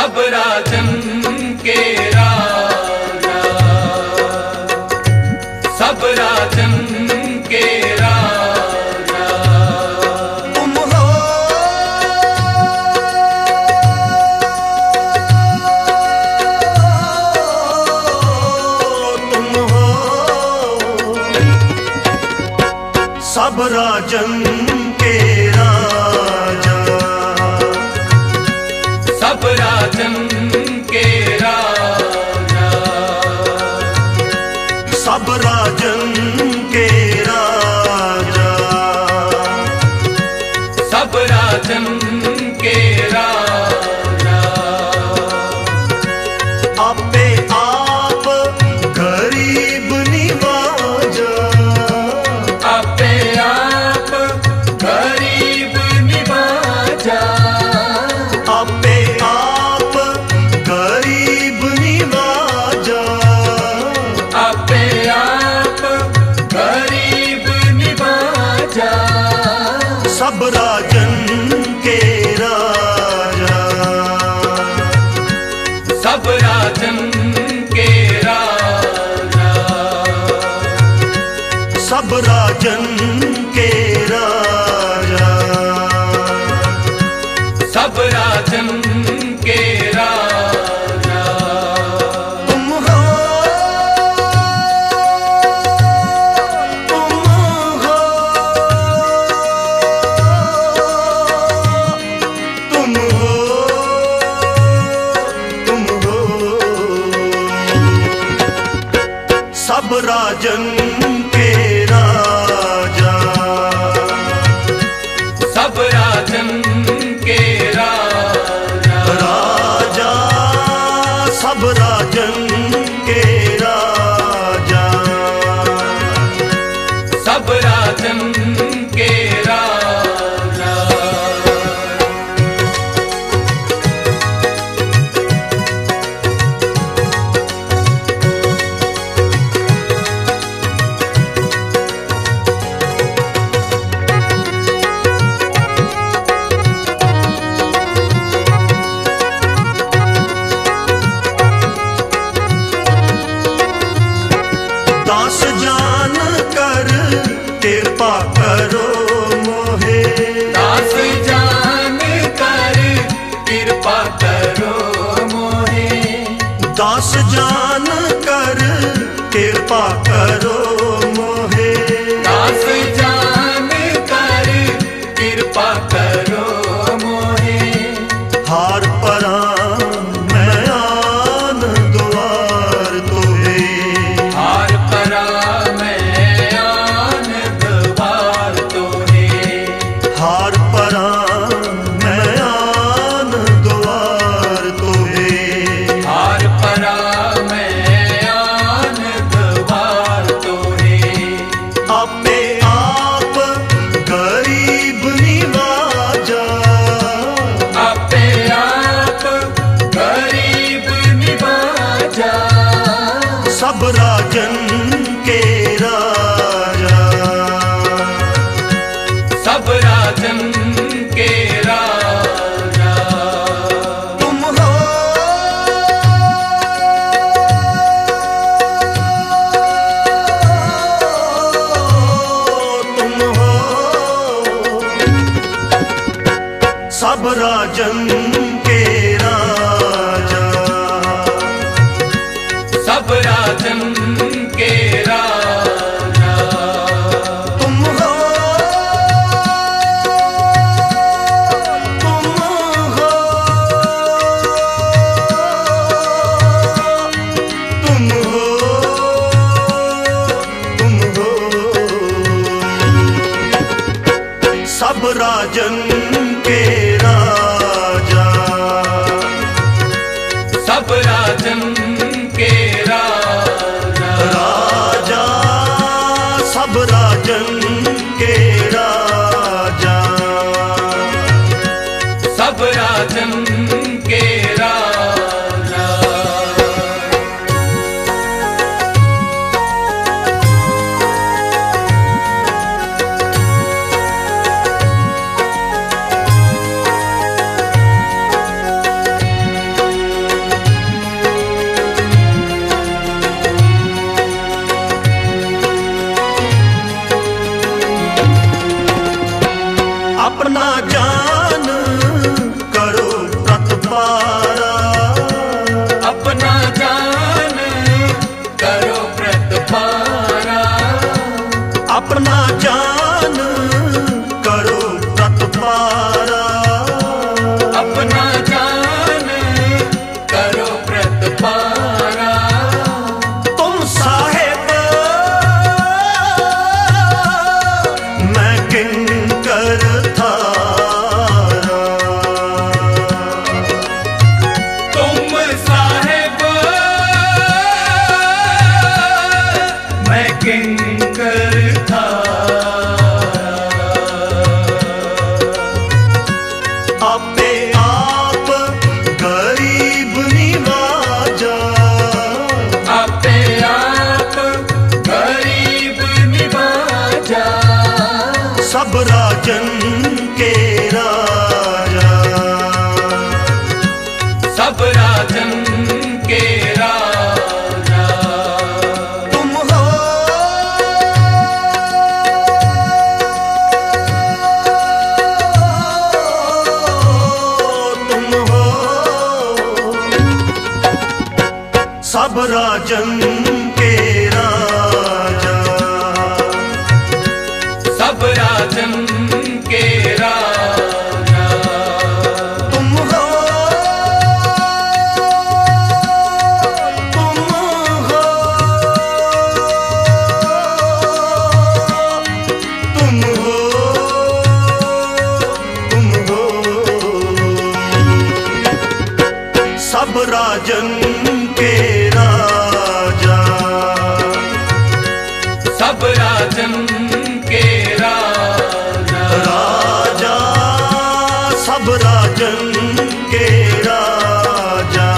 सब राजन के राजा, सब राजन के राजा तुम हो। तुम हो सब राजन के राजा, सब राजन के राजा, सब राजन के राजा, सब राजन के राजा आपे आप गरीब निवाजा, आपे आप गरीब निवाजा, आपे आप गरीब निवाजा, आपे आप गरीब निवाजा सब राजन के राजा, सब राजन के राजा, सब राजन के राजा, सब राजन के राजा तुम हो। तुम हो। तुम हो। तुम हो सब राजन के राजा, सब राजन के राजा, राजा सब राजन के राजा, सब राजन के राजा दास जान कर कृपा करो मोहे, दास जान कर कृपा करो मोहे, दास जान कर कृपा करो मोहे, दास जान कर कृपा करो मोहे, हार परा मैं आन द्वार तोहे, हार परा मैं आन द्वार तोहे, हार परा मैं आन द्वार तोहे, हार परा मैं आन द्वार तोहे, आपे आप गरीब निवाजा, आपे आप गरीब निवाजा सब राजन के राजा, सब राजन के राजा तुम हो। तुम हो सब राजन के राजा, सब राजन के राजा तुम हो। तुम हो। तुम हो। तुम हो सब राजन के राजा, सब राजन के राजा, राजा सब राजन के राजा, सब राजन के राजा अपना जान करो प्रतिपारा, अपना जान करो प्रतिपारा, अपना जान करो प्रतिपारा, अपना जान करो प्रतिपारा। तुम साहिब मैं किंकर थारा, तुम साहिब मैं किंकर थारा। आपे आप गरीब निवाजा, आपे आप गरीब निवाजा, सब राजन के राजा, सब राजन के राजा। तुम हो तुम हो सब राजन के राजा, सब राजन के राजा। तुम हो तुम हो तुम हो तुम हो सब राजन के राजा, सब राजन के राजा। राजा सब राजन के राजा,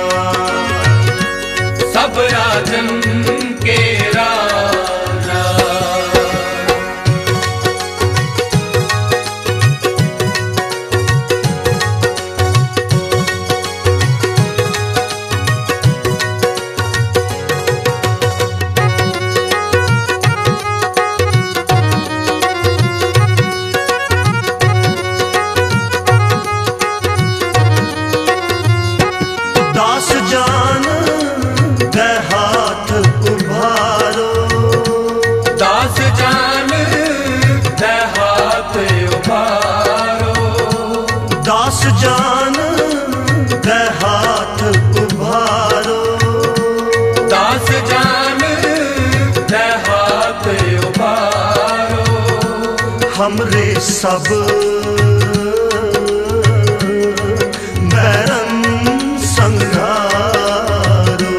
सब राजन के राजा। दास जान दे हाथ उभारो, दास जान दे हाथ उभारो, दास जान दे हाथ उभारो, दास जान दे हाथ उभारो। हमरे सब बैरन संघारो,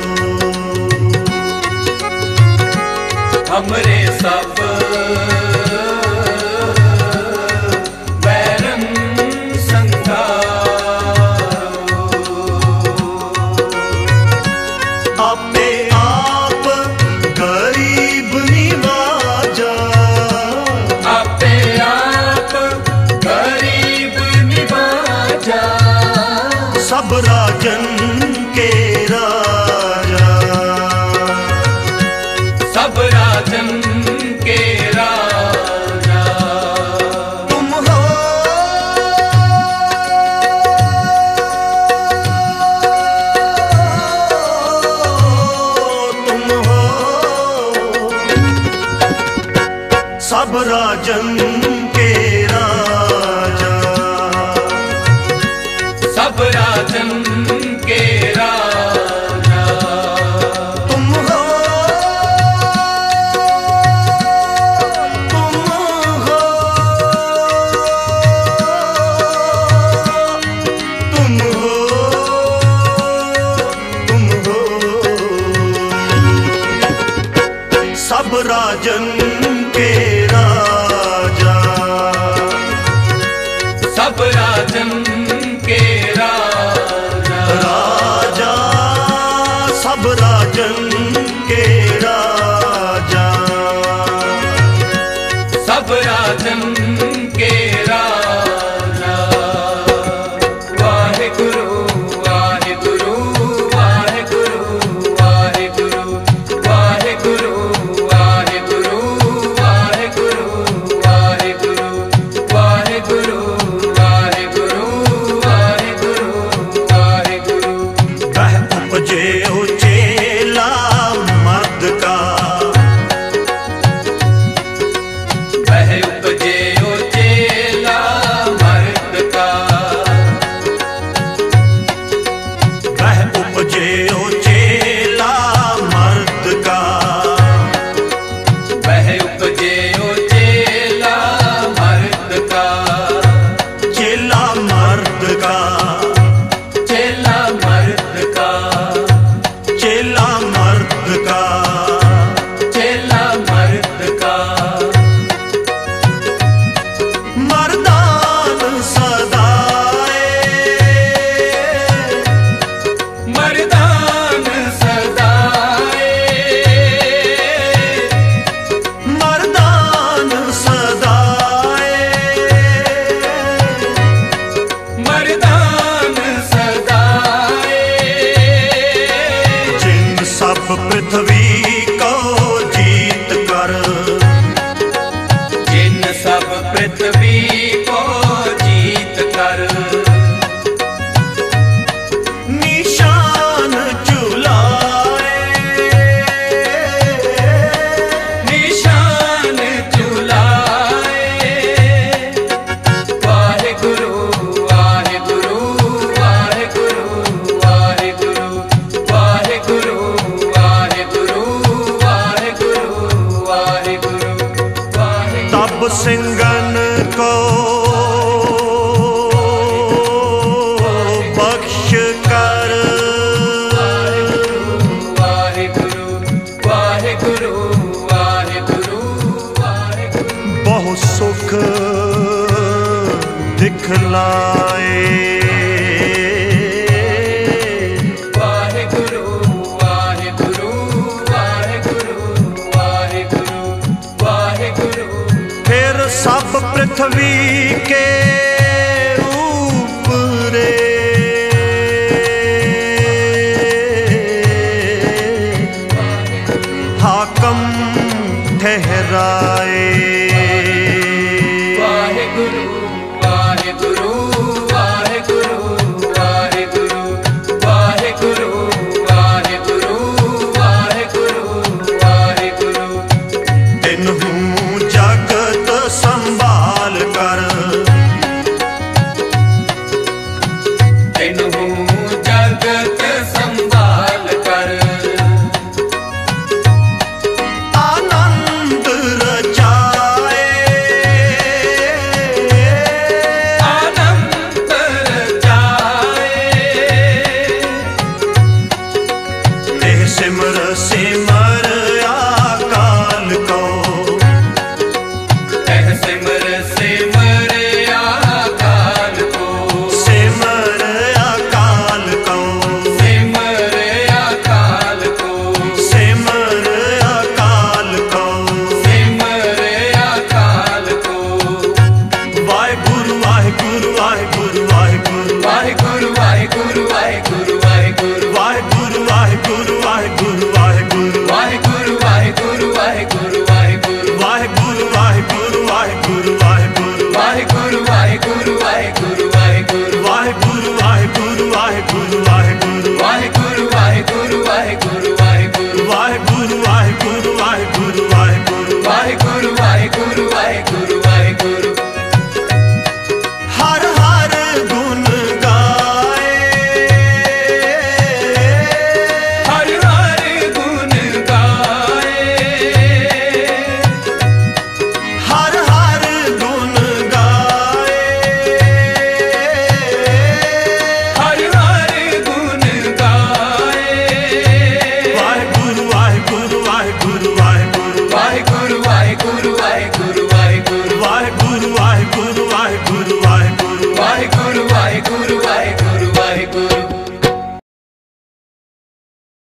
हमरे सब बैरन संघारो। आपे आप गरीब निवाजा, आपे आप गरीब निवाजा, सब राजन के राजा, सब राजन के राजा। तुम हो तुम हो सब राजन के राजा, सब राजन के राजा। तुम हो तुम हो तुम हो तुम हो सब राजन के राजा, सब राजन के राजा। राजा सब राजन के राजा, सब राजन के राजा। वाहेगुरु वाहेगुरु वाहेगुरु वाहेगुरु वाहेगुरु वाहेगुरु वाहेगुरु वाहेगुरु वाहेगुरु वह उपजे ओ चेला मर्द का, वह उपजे ओ चेला मर्द का, वह उपजे ओ चेला मर्द का, चेला मर्द का, चेला मर्द का, चेला मर्द का, चेला मर्द का। मर्दान सदाए, मर्दान सदाए, मर्दान सदाए, मर्दान सदाए। जिन सब पृथ्वी को जीत कर, जिन सब पृथ्वी को जीत कर, निशान चुलाए, निशान चुलाए। वाहेगुरु वाहेगुरु वाहेगुरु वाहेगुरु वाहेगुरु वाहेगुरु वाहेगुरु वाहेगुरु वाहेगुरु। तब सिंगन को बख्श कर, वाहेगुरु वाहेगुरु वाहेगुरु वाहेगुरु। बहुत सुख दिखलाए, वाहेगुरु वाहेगुरु वाहेगुरु वाहेगुरु वाहेगुरु। फिर सब पृथ्वी के